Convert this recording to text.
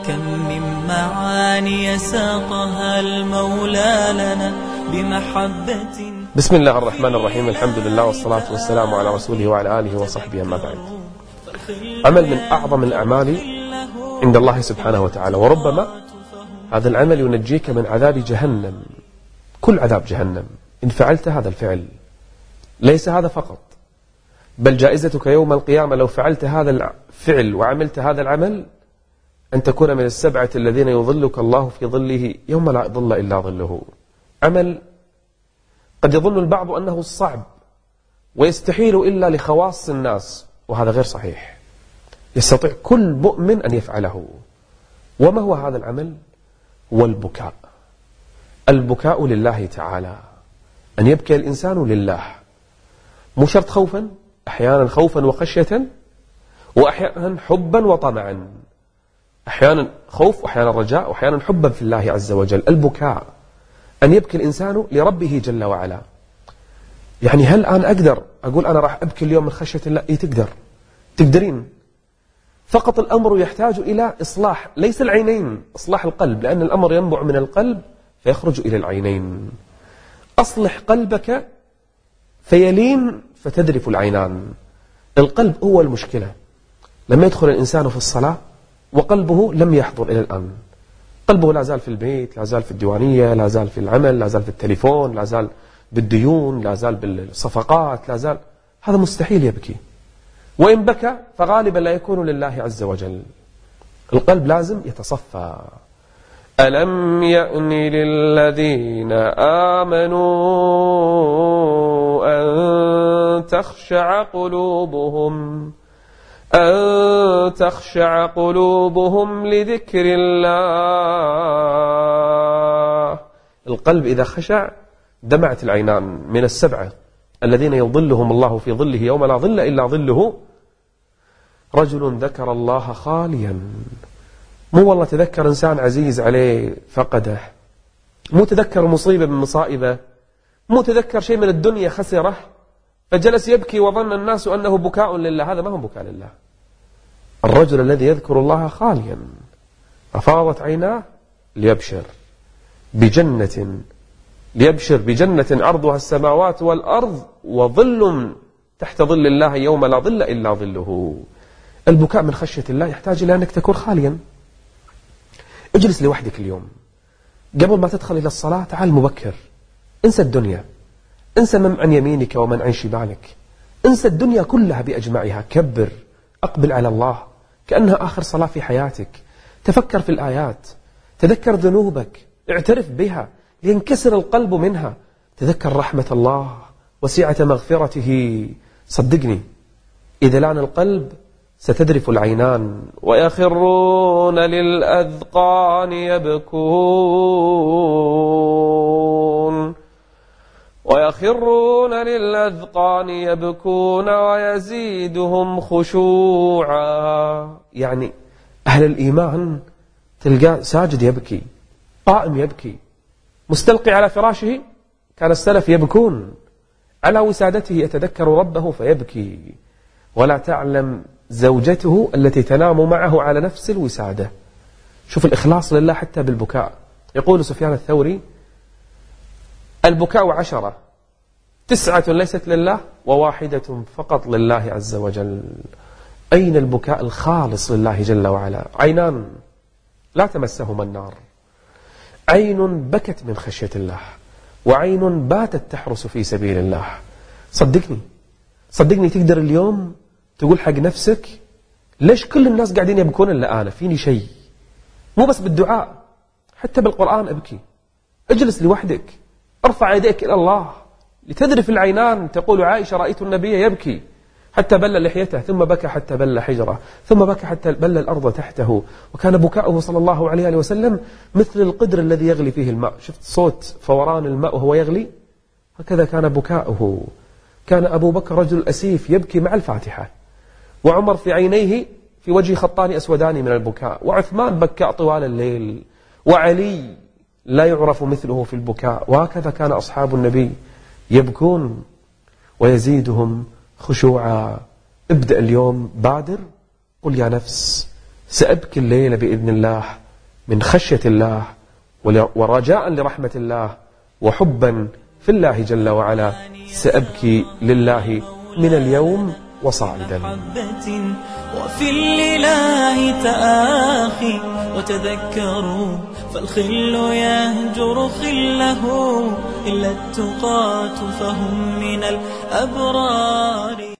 كم من معاني ساقها المولى لنا بمحبة. بسم الله الرحمن الرحيم، الحمد لله والصلاة والسلام على رسوله وعلى آله وصحبه، أما بعد. عمل من أعظم الأعمال عند الله سبحانه وتعالى، وربما هذا العمل ينجيك من عذاب جهنم، كل عذاب جهنم إن فعلت هذا الفعل. ليس هذا فقط، بل جائزتك يوم القيامة لو فعلت هذا الفعل وعملت هذا العمل أن تكون من السبعة الذين يظلك الله في ظله يوم لا ظل إلا ظله. عمل قد يظن البعض أنه صعب ويستحيل إلا لخواص الناس، وهذا غير صحيح. يستطيع كل مؤمن أن يفعله. وما هو هذا العمل؟ هو البكاء. البكاء لله تعالى، أن يبكي الإنسان لله، مو شرط خوفا، أحيانا خوفا وخشية، وأحيانا حبا وطمعا، أحيانا خوف وأحيانا رجاء وأحيانا حبا في الله عز وجل. البكاء أن يبكي الإنسان لربه جل وعلا. يعني هل أنا أقدر أقول أنا راح أبكي اليوم من خشية الله؟ إيه، تقدرين. فقط الأمر يحتاج إلى إصلاح، ليس العينين، إصلاح القلب، لأن الأمر ينبع من القلب فيخرج إلى العينين. أصلح قلبك فيلين فتدرف العينان. القلب هو المشكلة. لما يدخل الإنسان في الصلاة وقلبه لم يحضر إلى الآن، قلبه لا زال في البيت، لا زال في الديوانية، لا زال في العمل، لا زال في التليفون، لا زال بالديون، لا زال بالصفقات، لا زال، هذا مستحيل يبكي. وإن بكى فغالبا لا يكون لله عز وجل. القلب لازم يتصفى. ألم يأن للذين آمنوا أن تخشع قلوبهم لذكر الله. القلب إذا خشع دمعت العينان. من السبعة الذين يظلهم الله في ظله يوم لا ظل إلا ظله رجل ذكر الله خاليا. مو والله تذكر إنسان عزيز عليه فقده، مو تذكر مصيبة من مصائبه، مو تذكر شيء من الدنيا خسره فجلس يبكي وظن الناس أنه بكاء لله. هذا ما هو بكاء لله. الرجل الذي يذكر الله خاليا أفاضت عيناه ليبشر بجنة عرضها السماوات والأرض وظل تحت ظل الله يوم لا ظل إلا ظله. البكاء من خشية الله يحتاج إلى أنك تكون خاليا. اجلس لوحدك اليوم قبل ما تدخل إلى الصلاة، تعال مبكر، انسى الدنيا، انسى من عن يمينك ومن عن شمالك، انسى الدنيا كلها بأجمعها، كبر، أقبل على الله كأنها آخر صلاة في حياتك. تفكر في الآيات، تذكر ذنوبك، اعترف بها لينكسر القلب منها. تذكر رحمة الله وسعة مغفرته. صدقني إذا لان القلب ستدرف العينان. ويخرون للأذقان يبكون ويزيدهم خشوعا. يعني أهل الإيمان تلقى ساجد يبكي، قائم يبكي، مستلقي على فراشه. كان السلف يبكون على وسادته، يتذكر ربه فيبكي. ولا تعلم زوجته التي تنام معه على نفس الوسادة. شوف الإخلاص لله حتى بالبكاء. يقول سفيان الثوري: البكاء 10، 9 ليست لله و1 فقط لله عز وجل. أين البكاء الخالص لله جل وعلا؟ عينان لا تمسهما النار، عين بكت من خشية الله، وعين باتت تحرس في سبيل الله. صدقني تقدر اليوم تقول حق نفسك: ليش كل الناس قاعدين يبكون إلا أنا؟ فيني شيء. مو بس بالدعاء، حتى بالقرآن ابكي. اجلس لوحدك، ارفع يديك إلى الله لتذرف العينان. تقول عائشة: رأيت النبي يبكي حتى بل لحيته، ثم بكى حتى بل حجره، ثم بكى حتى بل الأرض تحته. وكان بكاؤه صلى الله عليه وسلم مثل القدر الذي يغلي فيه الماء. شفت صوت فوران الماء وهو يغلي؟ هكذا كان بكاؤه. كان أبو بكر رجل أسيف يبكي مع الفاتحة، وعمر في عينيه في وجه خطان أسودان من البكاء، وعثمان بكاء طوال الليل، وعلي لا يعرف مثله في البكاء. وهكذا كان أصحاب النبي يبكون ويزيدهم خشوعا. ابدأ اليوم، بادر، قل يا نفس سأبكي الليلة بإذن الله من خشية الله ورجاء لرحمة الله وحبا في الله جل وعلا، سأبكي لله من اليوم وصاعدا. وفي الإله تآخي وتذكروا، فالخل يهجر خله إلا التقاة فهم من الأبرار.